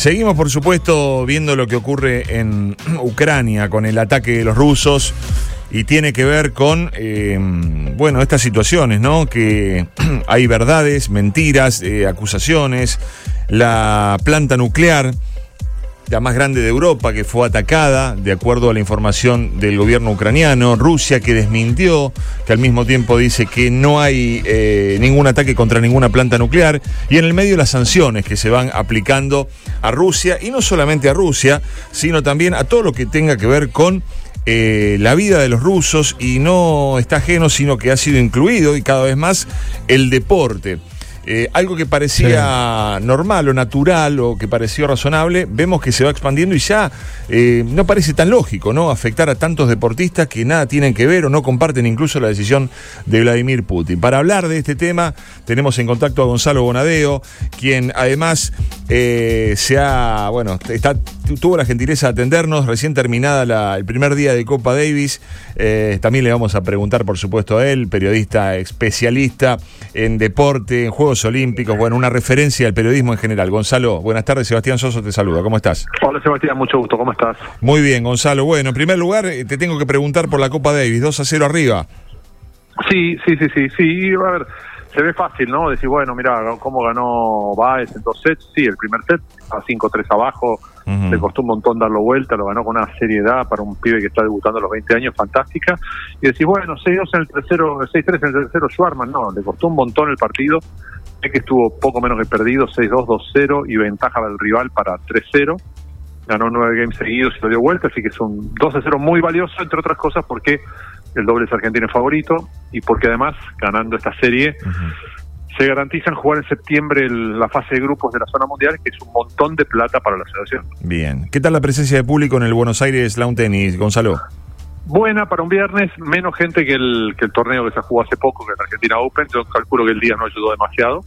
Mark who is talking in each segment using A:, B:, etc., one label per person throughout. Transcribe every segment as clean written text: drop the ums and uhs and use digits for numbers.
A: Seguimos, por supuesto, viendo lo que ocurre en Ucrania con el ataque de los rusos y tiene que ver con, estas situaciones, ¿no? Que hay verdades, mentiras, acusaciones. La planta nuclear, la más grande de Europa, que fue atacada, de acuerdo a la información del gobierno ucraniano. Rusia, que desmintió, que al mismo tiempo dice que no hay ningún ataque contra ninguna planta nuclear. Y en el medio las sanciones que se van aplicando a Rusia, y no solamente a Rusia, sino también a todo lo que tenga que ver con la vida de los rusos, y no está ajeno, sino que ha sido incluido, y cada vez más, el deporte. Algo que parecía normal o natural o que pareció razonable, vemos que se va expandiendo y ya no parece tan lógico, ¿no? Afectar a tantos deportistas que nada tienen que ver o no comparten incluso la decisión de Vladimir Putin. Para hablar de este tema tenemos en contacto a Gonzalo Bonadeo, quien además tuvo la gentileza de atendernos recién terminada el primer día de Copa Davis. También le vamos a preguntar, por supuesto, a él, periodista especialista en deporte, en Juegos Olímpicos, una referencia al periodismo en general. Gonzalo, buenas tardes. Sebastián Soso te saluda. ¿Cómo estás?
B: Hola, Sebastián, mucho gusto. ¿Cómo estás?
A: Muy bien, Gonzalo. Bueno, en primer lugar, te tengo que preguntar por la Copa Davis, 2-0 arriba.
B: Sí. A ver, se ve fácil, ¿no? Decir, mira, cómo ganó Baez en 2 sets. Sí, el primer set, a 5-3 abajo. Le costó un montón darlo vuelta, lo ganó con una seriedad para un pibe que está debutando a los 20 años, fantástica. Y decís, 6-2 en el tercero, 6-3 en el tercero, Schwarman. No, le costó un montón el partido. Es que estuvo poco menos que perdido, 6-2, 2-0, y ventaja del rival para 3-0. Ganó 9 games seguidos y lo dio vuelta, así que es un 2-0 muy valioso, entre otras cosas porque el doble es argentino favorito, y porque además, ganando esta serie, se garantizan jugar en septiembre la fase de grupos de la zona mundial, que es un montón de plata para la asociación.
A: Bien. ¿Qué tal la presencia de público en el Buenos Aires Lawn Tennis, Gonzalo?
B: Buena para un viernes, menos gente que el torneo que se jugó hace poco, que es el Argentina Open. Yo calculo que el día no ayudó demasiado.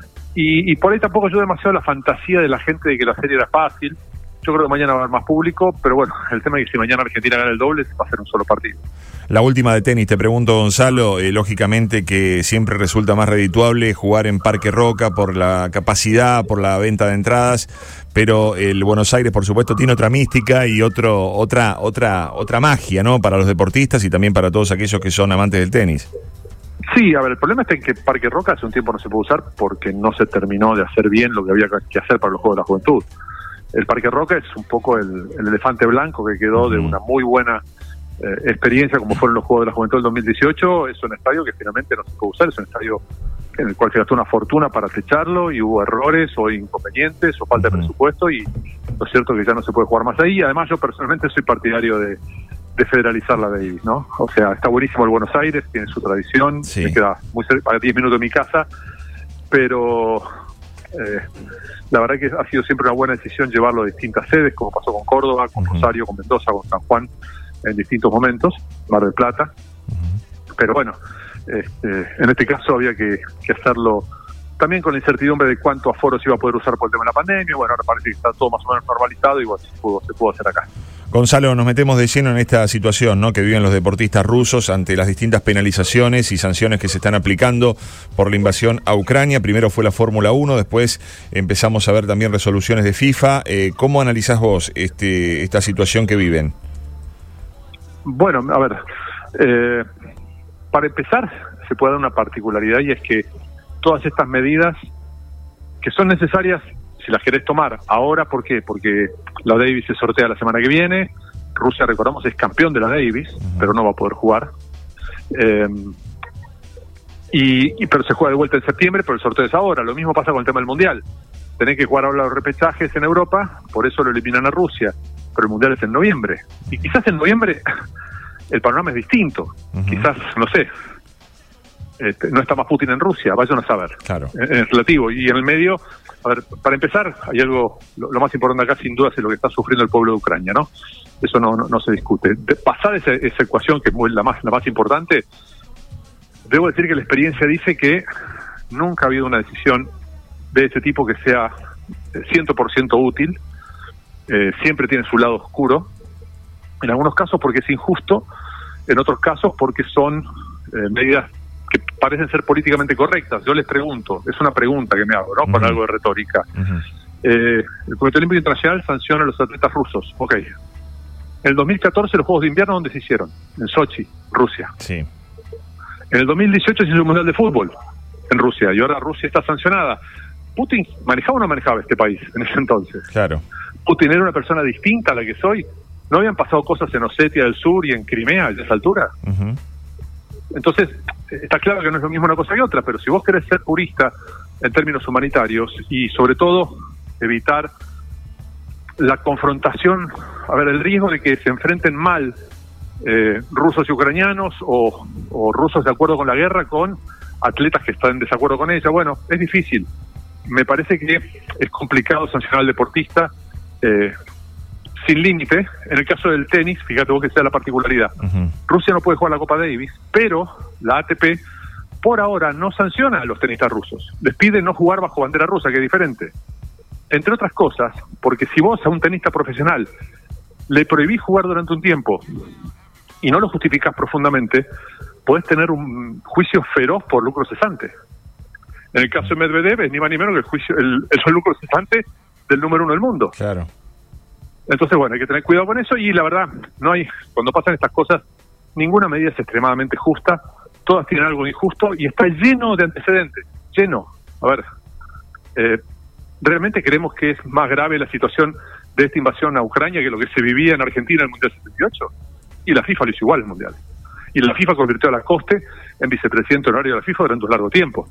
B: Y por ahí tampoco ayudó demasiado la fantasía de la gente de que la serie era fácil. Yo creo que mañana va a haber más público, pero el tema es que si mañana Argentina gana el doble, va a ser un solo partido. La última de tenis, te pregunto, Gonzalo, lógicamente que siempre resulta más redituable jugar en Parque Roca por la capacidad, por la venta de entradas, pero el Buenos Aires, por supuesto, tiene otra mística y otra magia, ¿no? Para los deportistas y también para todos aquellos que son amantes del tenis. Sí, a ver, el problema está en que Parque Roca hace un tiempo no se puede usar porque no se terminó de hacer bien lo que había que hacer para los Juegos de la Juventud. El Parque Roca es un poco el elefante blanco que quedó de una muy buena experiencia como fueron los Juegos de la Juventud del 2018. Es un estadio que finalmente no se puede usar, es un estadio en el cual se gastó una fortuna para techarlo y hubo errores o inconvenientes o falta de presupuesto, y lo cierto es que ya no se puede jugar más ahí. Además, yo personalmente soy partidario de federalizar la Davis, ¿no? O sea, está buenísimo el Buenos Aires, tiene su tradición, me queda muy cerca, a 10 minutos de mi casa, pero la verdad que ha sido siempre una buena decisión llevarlo a distintas sedes, como pasó con Córdoba, con Rosario, con Mendoza, con San Juan, en distintos momentos, Mar del Plata. Pero en este caso había que hacerlo también con la incertidumbre de cuánto aforo se iba a poder usar por el tema de la pandemia. Ahora parece que está todo más o menos normalizado y se pudo hacer acá. Gonzalo, nos metemos de lleno en esta situación, ¿no?, que viven los deportistas rusos ante las distintas penalizaciones y sanciones que se están aplicando por la invasión a Ucrania. Primero fue la Fórmula 1, después empezamos a ver también resoluciones de FIFA. ¿Cómo analizás vos esta situación que viven? Bueno, a ver, para empezar, se puede dar una particularidad, y es que todas estas medidas que son necesarias, si las querés tomar ahora, ¿por qué? Porque la Davis se sortea la semana que viene. Rusia, recordamos, es campeón de la Davis, pero no va a poder jugar. Pero se juega de vuelta en septiembre, pero el sorteo es ahora. Lo mismo pasa con el tema del Mundial. Tenés que jugar ahora los repechajes en Europa, por eso lo eliminan a Rusia. Pero el Mundial es en noviembre. Y quizás en noviembre el panorama es distinto. Quizás, no sé, no está más Putin en Rusia, vayan a saber. Claro. En relativo. Y en el medio, a ver, para empezar, hay algo, lo más importante acá sin duda es lo que está sufriendo el pueblo de Ucrania, ¿no? Eso no se discute. Pasada esa ecuación, que es la más importante, debo decir que la experiencia dice que nunca ha habido una decisión de ese tipo que sea 100% útil. Siempre tiene su lado oscuro, en algunos casos porque es injusto, en otros casos porque son medidas que parecen ser políticamente correctas. Yo les pregunto, es una pregunta que me hago, ¿no?, con algo de retórica. el Comité Olímpico Internacional sanciona a los atletas rusos. Ok. En el 2014 los Juegos de Invierno, ¿dónde se hicieron? En Sochi, Rusia.
A: Sí.
B: En el 2018 se hizo el Mundial de Fútbol en Rusia, y ahora Rusia está sancionada. ¿Putin manejaba o no manejaba este país en ese entonces?
A: Claro.
B: ¿Putin era una persona distinta a la que soy? ¿No habían pasado cosas en Osetia del Sur y en Crimea a esa altura? Entonces, está claro que no es lo mismo una cosa que otra, pero si vos querés ser purista en términos humanitarios y sobre todo evitar la confrontación, el riesgo de que se enfrenten mal rusos y ucranianos o rusos de acuerdo con la guerra con atletas que están en desacuerdo con ella, bueno, es difícil. Me parece que es complicado sancionar al deportista sin límite. En el caso del tenis, fíjate vos que sea la particularidad. Rusia no puede jugar la Copa Davis, pero la ATP por ahora no sanciona a los tenistas rusos. Les pide no jugar bajo bandera rusa, que es diferente. Entre otras cosas, porque si vos a un tenista profesional le prohibís jugar durante un tiempo y no lo justificás profundamente, podés tener un juicio feroz por lucro cesante. En el caso de Medvedev es ni más ni menos que el juicio, el lucro cesante del número 1 del mundo.
A: Claro.
B: Entonces, bueno, hay que tener cuidado con eso, y la verdad, cuando pasan estas cosas, ninguna medida es extremadamente justa, todas tienen algo injusto y está lleno de antecedentes, lleno. Realmente creemos que es más grave la situación de esta invasión a Ucrania que lo que se vivía en Argentina en el Mundial 78, y la FIFA lo hizo igual el Mundial. Y la FIFA convirtió a Lacoste en vicepresidente honorario de la FIFA durante un largo tiempo.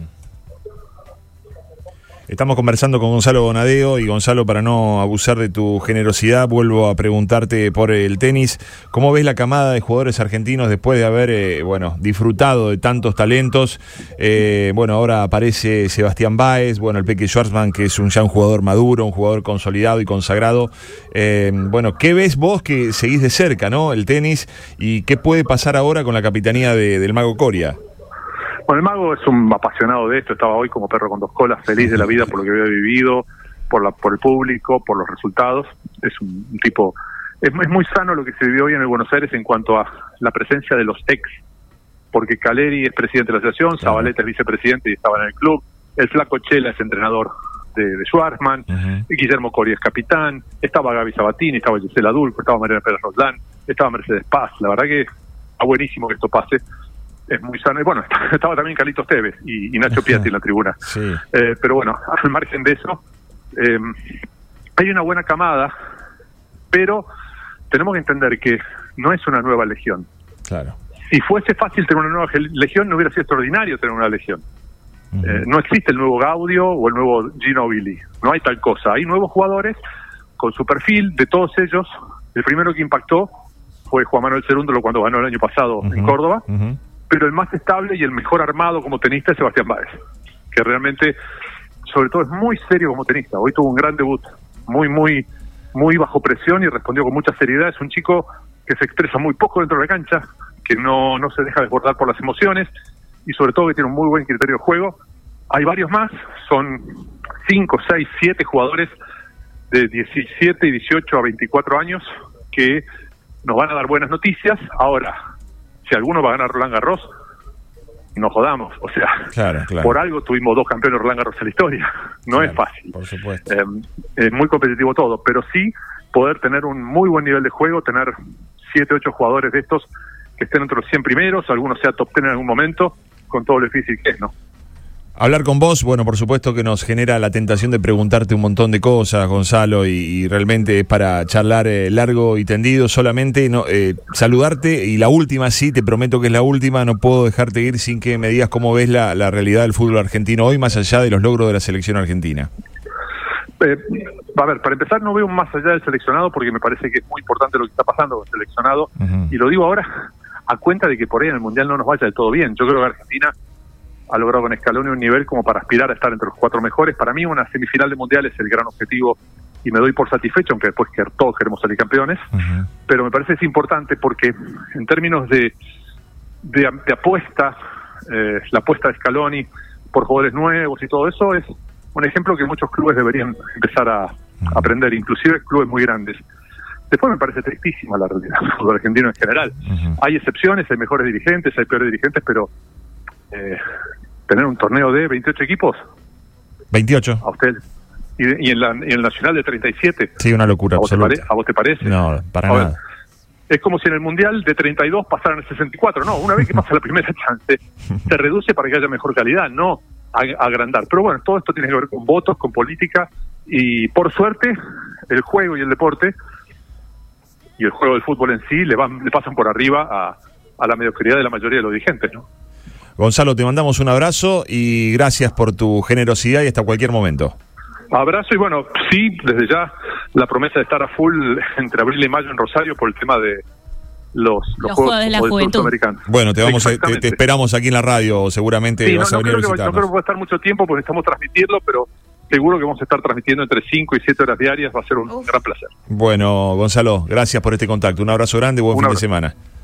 A: Estamos conversando con Gonzalo Bonadeo, y Gonzalo, para no abusar de tu generosidad, vuelvo a preguntarte por el tenis. ¿Cómo ves la camada de jugadores argentinos después de haber disfrutado de tantos talentos? Ahora aparece Sebastián Báez, el Peque Schwartzman, que es ya un jugador maduro, un jugador consolidado y consagrado. ¿Qué ves vos que seguís de cerca, ¿no? El tenis, y qué puede pasar ahora con la capitanía del Mago Coria?
B: Bueno, el Mago es un apasionado de esto, estaba hoy como perro con dos colas, feliz de la vida por lo que había vivido, por el público, por los resultados. Es un tipo, es muy sano lo que se vivió hoy en el Buenos Aires en cuanto a la presencia de los ex, porque Caleri es presidente de la asociación, Zabaleta es vicepresidente y estaba en el club, el Flaco Chela es entrenador de Schwarzman, Guillermo Coria es capitán, estaba Gaby Sabatini, estaba Gisela Dulco, estaba Mariana Pérez Roldán, estaba Mercedes Paz. La verdad que está buenísimo que esto pase. Es muy sano. Y estaba también Carlitos Tevez y Nacho Piatti en la tribuna. Sí. Pero bueno, al margen de eso, hay una buena camada, pero tenemos que entender que no es una nueva legión.
A: Claro.
B: Si fuese fácil tener una nueva legión, no hubiera sido extraordinario tener una legión. No existe el nuevo Gaudio o el nuevo Ginóbili. No hay tal cosa. Hay nuevos jugadores con su perfil. De todos ellos, el primero que impactó fue Juan Manuel Cerúndolo cuando ganó el año pasado en Córdoba. Pero el más estable y el mejor armado como tenista es Sebastián Báez, que realmente, sobre todo, es muy serio como tenista. Hoy tuvo un gran debut, muy bajo presión, y respondió con mucha seriedad. Es un chico que se expresa muy poco dentro de la cancha, que no se deja desbordar por las emociones, y sobre todo que tiene un muy buen criterio de juego. Hay varios más, son 5, 6, 7 jugadores de 17, 18 a 24 años que nos van a dar buenas noticias. Ahora, si alguno va a ganar Roland Garros, no jodamos. O sea, claro. Por algo tuvimos 2 campeones Roland Garros en la historia. No es fácil.
A: Por supuesto.
B: Es muy competitivo todo, pero sí poder tener un muy buen nivel de juego, tener 7, 8 jugadores de estos que estén entre los 100 primeros, algunos sea top 10 en algún momento, con todo lo difícil que es, ¿no?
A: Hablar con vos, por supuesto que nos genera la tentación de preguntarte un montón de cosas, Gonzalo, y realmente es para charlar largo y tendido. Solamente saludarte, y la última, sí, te prometo que es la última, no puedo dejarte ir sin que me digas cómo ves la realidad del fútbol argentino hoy, más allá de los logros de la selección argentina.
B: Para empezar, no veo más allá del seleccionado, porque me parece que es muy importante lo que está pasando con el seleccionado, y lo digo ahora a cuenta de que por ahí en el Mundial no nos vaya del todo bien. Yo creo que Argentina ha logrado con Scaloni un nivel como para aspirar a estar entre los 4 mejores. Para mí una semifinal de Mundial es el gran objetivo, y me doy por satisfecho, aunque después que todos queremos salir campeones. Pero me parece que es importante porque en términos de apuesta, la apuesta de Scaloni por jugadores nuevos y todo eso es un ejemplo que muchos clubes deberían empezar a aprender, inclusive clubes muy grandes. Después me parece tristísima la realidad del fútbol argentino en general. Hay excepciones, hay mejores dirigentes, hay peores dirigentes, pero tener un torneo de 28 equipos,
A: 28.
B: a usted y en el Nacional de 37.
A: Sí, una locura absoluta.
B: ¿A vos te parece?
A: No, para nada.
B: Es como si en el Mundial de 32 pasaran el 64. No, una vez que pasa la primera chance, se reduce para que haya mejor calidad, no agrandar. Pero bueno, todo esto tiene que ver con votos, con política, y por suerte, el juego y el deporte, y el juego del fútbol en sí, le pasan por arriba a la mediocridad de la mayoría de los dirigentes, ¿no?
A: Gonzalo, te mandamos un abrazo y gracias por tu generosidad y hasta cualquier momento.
B: Abrazo y bueno, sí, desde ya la promesa de estar a full entre abril y mayo en Rosario por el tema de los Juegos
C: de la Juventud.
A: Bueno, te esperamos aquí en la radio, seguramente
B: sí,
A: vas a venir a visitarnos.
B: No creo que va a estar mucho tiempo porque necesitamos transmitirlo, pero seguro que vamos a estar transmitiendo entre 5 y 7 horas diarias, va a ser un gran placer.
A: Bueno, Gonzalo, gracias por este contacto, un abrazo grande, buen fin de semana.